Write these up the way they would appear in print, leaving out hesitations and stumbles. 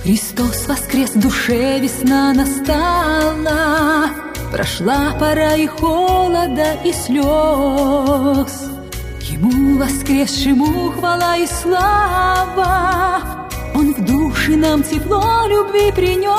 Христос воскрес, в душе весна настала, прошла пора и холода, и слез. Ему, воскресшему, хвала и слава, Он в души нам тепло любви принес.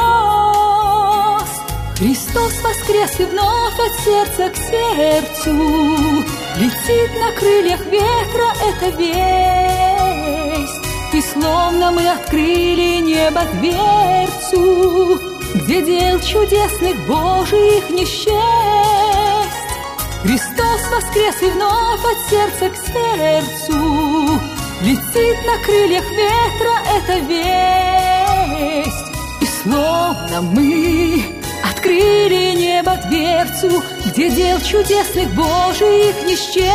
Христос воскрес, и вновь от сердца к сердцу летит на крыльях ветра эта весть. И словно мы открыли небо дверцу, где дел чудесных Божиих не счесть. Христос воскрес, и вновь от сердца к сердцу летит на крыльях ветра эта весть. И словно мы открыли небо дверцу, где дел чудесных Божиих не счесть.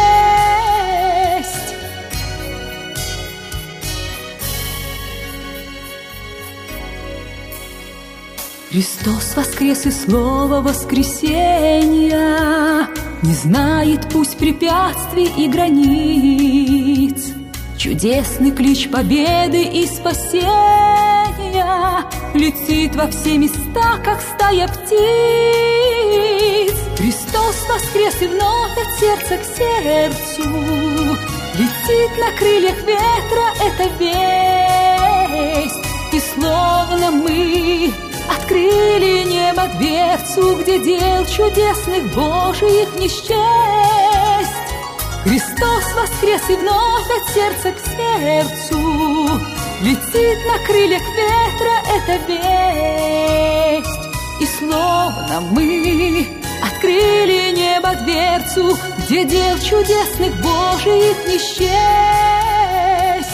Христос воскрес, и слово воскресения не знает пусть препятствий и границ. Чудесный клич победы и спасения летит во все места, как стая птиц. Христос воскрес, и вновь от сердца к сердцу летит на крыльях ветра эта весть. И словно мы открыли небо дверцу, где дел чудесных Божиих не счесть. Христос воскрес, и вновь от сердца к сердцу летит на крыльях ветра эта весть. И словно мы открыли небо дверцу, где дел чудесных Божиих не счесть.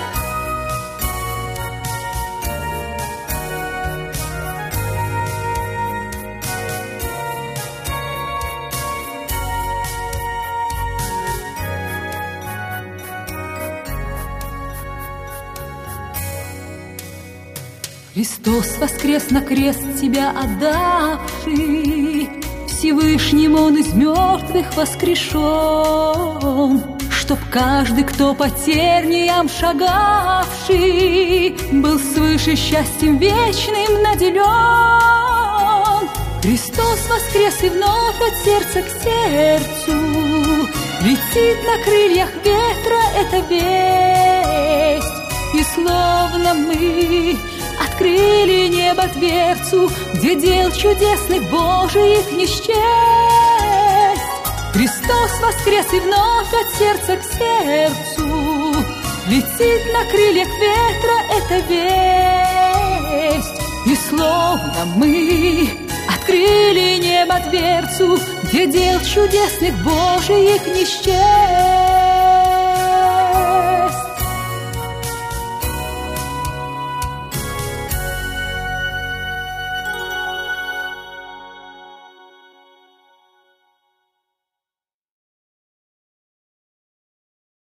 Христос воскрес, на крест себя отдавший, Всевышним Он из мертвых воскрешен, чтоб каждый, кто по терниям шагавший, был свыше счастьем вечным наделен. Христос воскрес, и вновь от сердца к сердцу летит на крыльях ветра эта весть. И словно мы открыли небо дверцу, где дел чудесных Божиих не счесть. Христос воскрес, и вновь от сердца к сердцу летит на крыльях ветра эта весть. И словно мы открыли небо дверцу, где дел чудесных Божиих не счесть.